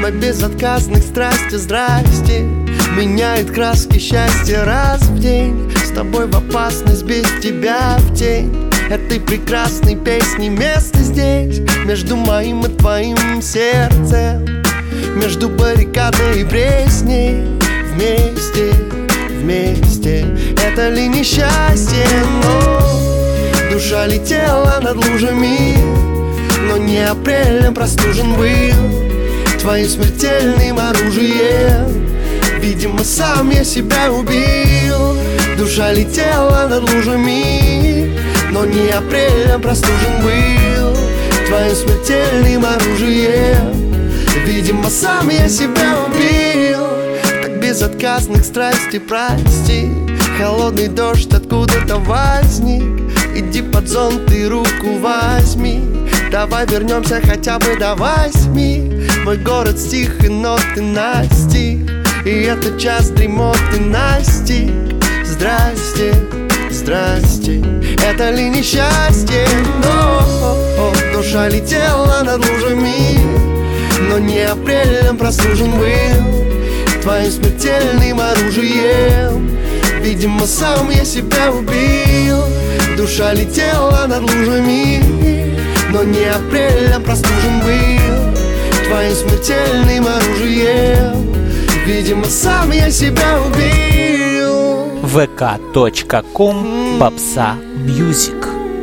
Твой безотказных страсти, здрасте меняет краски счастья раз в день. С тобой в опасность, без тебя в тень этой прекрасной песни место здесь. Между моим и твоим сердцем, между баррикадой и пресней. Вместе, вместе, это ли несчастье? Но душа летела над лужами, но не апрелем простужен был твоим смертельным оружием. Видимо, сам я себя убил. Душа летела над лужами, но не апрелем простужен был твоим смертельным оружием. Видимо, сам я себя убил. Так безотказных страсти прости. Холодный дождь откуда-то возник. Иди под зонт и руку возьми. Давай вернемся хотя бы до 8. Мой город стих и ноты настиг, и этот час дремоты настиг. Здрасте, здрасте, это ли несчастье? Но душа летела над лужами, но не апрелем простужен был твоим смертельным оружием. Видимо, сам я себя убил. Душа летела над лужами, но не апрелем простужен был твоим смертельным оружием. Видимо, сам я себя убил. vk.com Попса Music.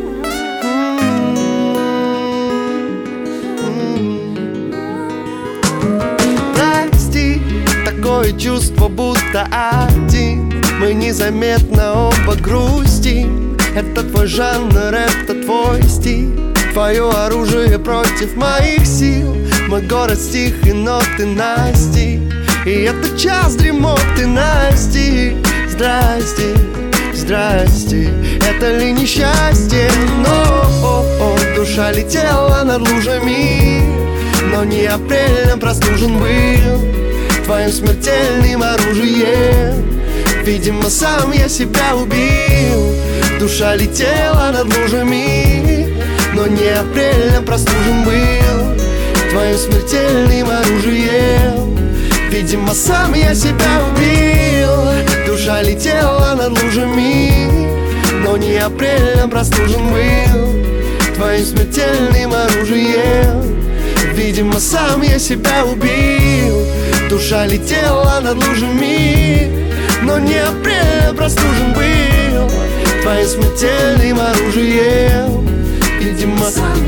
Прости, такое чувство, будто один. Мы незаметно оба грустим. Это твой жанр, это твой стиль. Твое оружие против моих сил. Мой город стих и ноты настиг, и это час дремоты настиг. Здрасте, здрасте, это ли несчастье? Но душа летела над лужами, но не апрелем простужен был твоим смертельным оружием. Видимо, сам я себя убил. Душа летела над лужами, но не апрелем простужен был твоим смертельным оружием. Видимо, сам я себя убил. Душа летела над лужами, но не апрелем простужен был твоим смертельным оружием. Видимо, сам я себя убил. Душа летела над лужами, но не апрелем простужен был твоим смертельным оружием. Видимо,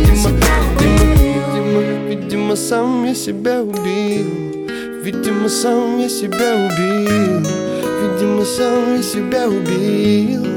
видимо, сам я себя убил. Видимо, сам я себя убил. Видимо, сам я себя убил.